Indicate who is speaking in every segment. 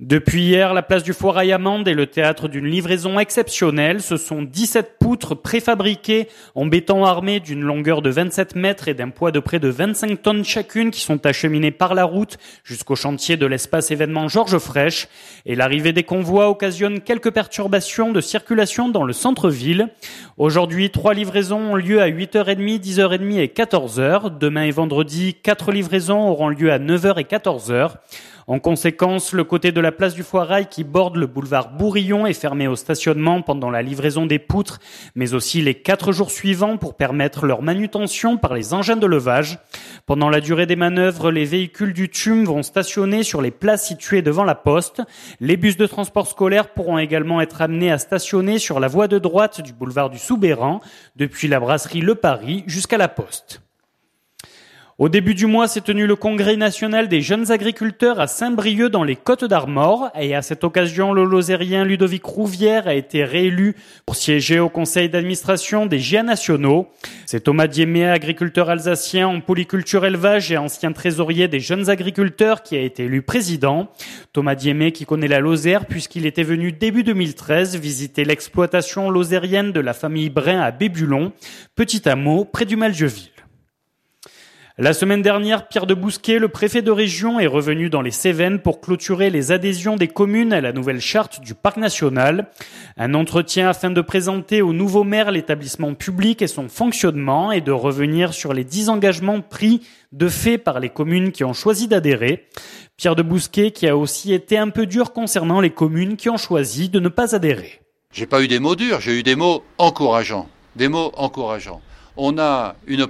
Speaker 1: Depuis hier, la place du Foirail à Mende est le théâtre d'une livraison exceptionnelle. Ce sont 17 poutres préfabriquées en béton armé d'une longueur de 27 mètres et d'un poids de près de 25 tonnes chacune qui sont acheminées par la route jusqu'au chantier de l'espace événement Georges Frêche. Et l'arrivée des convois occasionne quelques perturbations de circulation dans le centre-ville. Aujourd'hui, 3 livraisons ont lieu à 8h30, 10h30 et 14h. Demain et vendredi, 4 livraisons auront lieu à 9h et 14h. En conséquence, le côté de la place du Foirail qui borde le boulevard Bourillon est fermé au stationnement pendant la livraison des poutres, mais aussi les 4 jours suivants pour permettre leur manutention par les engins de levage. Pendant la durée des manœuvres, les véhicules du TUM vont stationner sur les places situées devant la poste. Les bus de transport scolaire pourront également être amenés à stationner sur la voie de droite du boulevard du Soubeyran, depuis la brasserie Le Paris jusqu'à la poste. Au début du mois s'est tenu le congrès national des jeunes agriculteurs à Saint-Brieuc dans les Côtes-d'Armor et à cette occasion, le Lozérien Ludovic Rouvière a été réélu pour siéger au conseil d'administration des GIA nationaux. C'est Thomas Diémé, agriculteur alsacien en polyculture élevage et ancien trésorier des jeunes agriculteurs qui a été élu président. Thomas Diémé qui connaît la Lozère puisqu'il était venu début 2013 visiter l'exploitation lozérienne de la famille Brin à Bébulon, petit hameau près du Malzieuville. La semaine dernière, Pierre de Bousquet, le préfet de région, est revenu dans les Cévennes pour clôturer les adhésions des communes à la nouvelle charte du parc national. Un entretien afin de présenter au nouveau maire l'établissement public et son fonctionnement et de revenir sur les 10 engagements pris de fait par les communes qui ont choisi d'adhérer. Pierre de Bousquet qui a aussi été un peu dur concernant les communes qui ont choisi de ne pas adhérer.
Speaker 2: J'ai pas eu des mots durs, j'ai eu des mots encourageants. On a une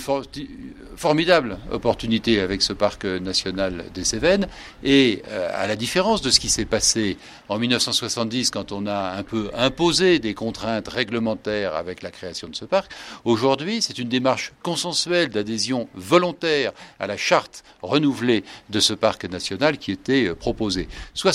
Speaker 2: formidable opportunité avec ce parc national des Cévennes et à la différence de ce qui s'est passé en 1970 quand on a un peu imposé des contraintes réglementaires avec la création de ce parc, aujourd'hui c'est une démarche consensuelle d'adhésion volontaire à la charte renouvelée de ce parc national qui était proposée.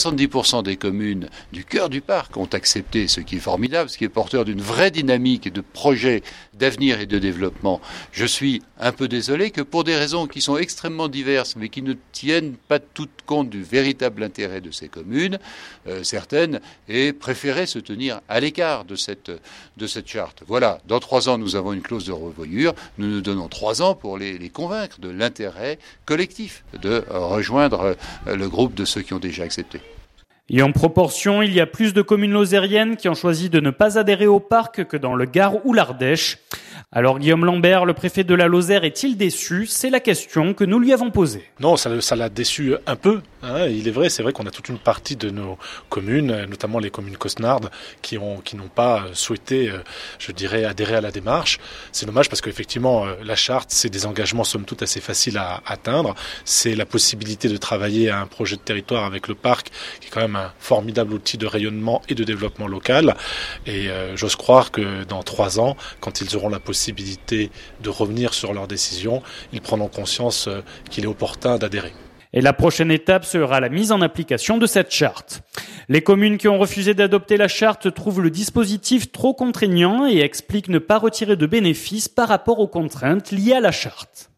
Speaker 2: 70% des communes du cœur du parc ont accepté, ce qui est formidable, ce qui est porteur d'une vraie dynamique et de projet d'avenir et de développement. Je suis un peu désolé que pour des raisons qui sont extrêmement diverses mais qui ne tiennent pas toutes compte du véritable intérêt de ces communes, certaines aient préféré se tenir à l'écart de cette charte. Voilà, dans 3 ans nous avons une clause de revoyure, nous nous donnons 3 ans pour les convaincre de l'intérêt collectif de rejoindre le groupe de ceux qui ont déjà accepté.
Speaker 1: Et en proportion, il y a plus de communes lozériennes qui ont choisi de ne pas adhérer au parc que dans le Gard ou l'Ardèche. Alors Guillaume Lambert, le préfet de la Lozère, est-il déçu ? C'est la question que nous lui avons posée.
Speaker 3: Non, ça l'a déçu un peu. C'est vrai qu'on a toute une partie de nos communes, notamment les communes cosnardes, qui n'ont pas souhaité, adhérer à la démarche. C'est dommage parce qu'effectivement, la charte, c'est des engagements somme toute assez faciles à atteindre. C'est la possibilité de travailler à un projet de territoire avec le parc, qui est quand même un formidable outil de rayonnement et de développement local. Et j'ose croire que dans 3 ans, quand ils auront la possibilité de revenir sur leurs décisions, ils prendront conscience qu'il est opportun d'adhérer.
Speaker 1: Et la prochaine étape sera la mise en application de cette charte. Les communes qui ont refusé d'adopter la charte trouvent le dispositif trop contraignant et expliquent ne pas retirer de bénéfices par rapport aux contraintes liées à la charte.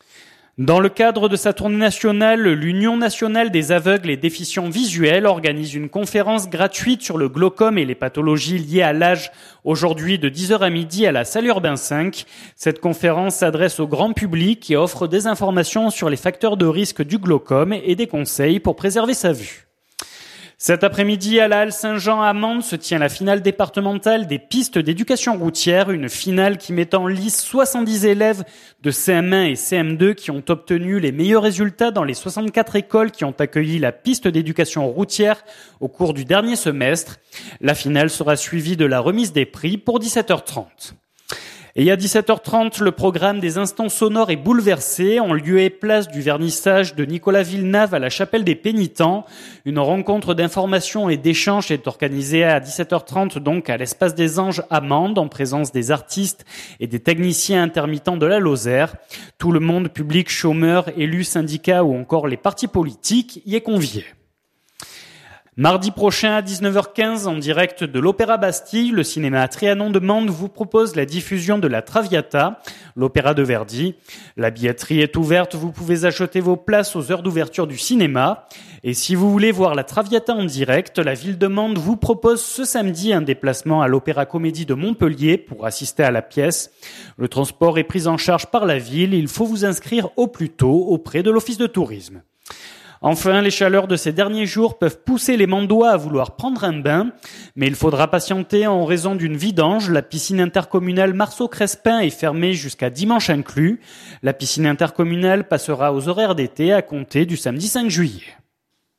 Speaker 1: Dans le cadre de sa tournée nationale, l'Union nationale des aveugles et déficients visuels organise une conférence gratuite sur le glaucome et les pathologies liées à l'âge, aujourd'hui de 10h à midi à la salle Urbain 5. Cette conférence s'adresse au grand public et offre des informations sur les facteurs de risque du glaucome et des conseils pour préserver sa vue. Cet après-midi, à la Halle Saint-Jean à Mende se tient la finale départementale des pistes d'éducation routière, une finale qui met en lice 70 élèves de CM1 et CM2 qui ont obtenu les meilleurs résultats dans les 64 écoles qui ont accueilli la piste d'éducation routière au cours du dernier semestre. La finale sera suivie de la remise des prix pour 17h30. Et à 17h30, le programme des instants sonores est bouleversé en lieu et place du vernissage de Nicolas Villeneuve à la chapelle des Pénitents. Une rencontre d'information et d'échange est organisée à 17h30 donc à l'espace des Anges à Mende en présence des artistes et des techniciens intermittents de la Lozère. Tout le monde, public, chômeurs, élus, syndicats ou encore les partis politiques y est convié. Mardi prochain à 19h15, en direct de l'Opéra Bastille, le cinéma Trianon de Mende vous propose la diffusion de la Traviata, l'opéra de Verdi. La billetterie est ouverte, vous pouvez acheter vos places aux heures d'ouverture du cinéma. Et si vous voulez voir la Traviata en direct, la ville de Mende vous propose ce samedi un déplacement à l'Opéra Comédie de Montpellier pour assister à la pièce. Le transport est pris en charge par la ville, il faut vous inscrire au plus tôt auprès de l'Office de tourisme. Enfin, les chaleurs de ces derniers jours peuvent pousser les Mandois à vouloir prendre un bain, mais il faudra patienter en raison d'une vidange. La piscine intercommunale Marceau-Crespin est fermée jusqu'à dimanche inclus. La piscine intercommunale passera aux horaires d'été à compter du samedi 5 juillet.